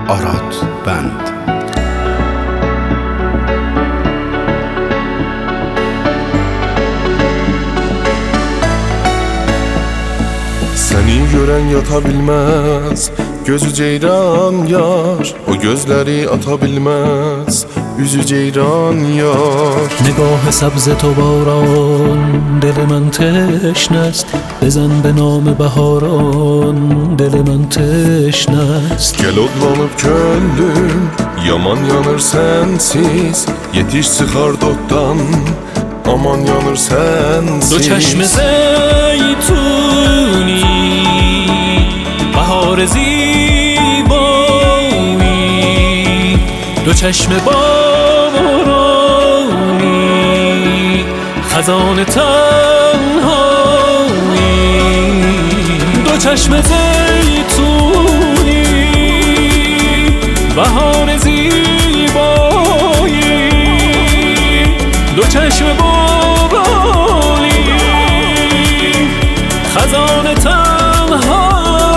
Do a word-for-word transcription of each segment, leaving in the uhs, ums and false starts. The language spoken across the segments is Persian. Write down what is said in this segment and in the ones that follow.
آراد بند. Səni görən yata bilməz, gözü ceyran yar. O gözləri ata bilməz, yüzü ceyran yar. نگاه سبز تو باران دل من تشنه است، بزن به نام بهاران دل من تشنه است. Gəl odlanıb könlüm, yaman yanır sənsiz. Yetiş çıxar doddan, aman yanır sənsiz. دو چشم زیتونی بهار زیبایی، دو چشم بارانی خزان تنهایی. دو چشم زیتونی بهار زیبایی، دو چشم بارانی خزان تنهایی.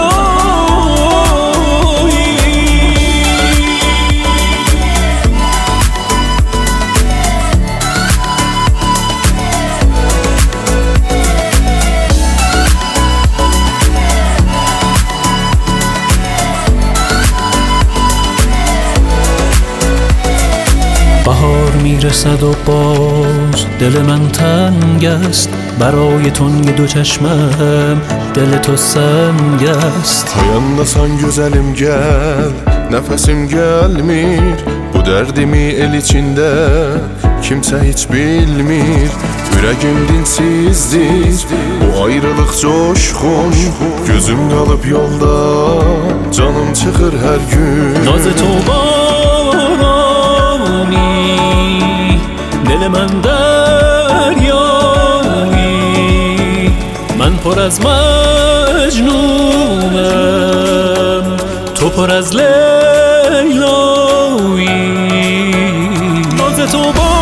بهار میرسد و باز دل من تنگ است، برای تنگ دو چشمم دل تو سنگ است. Hayandasan gözəlim gəl, nəfəsim gəlmir. Bu dərdimi el içində kimsə heç bilmir. Ürəgim dinsizdir, bu ayrılıq coşqun. Gözüm qalıb yolda, canım çıxır hər gün. ناز تو بارانی دل من دریایی، من پر از مجنونم تو پر از لیلایی. ناز تو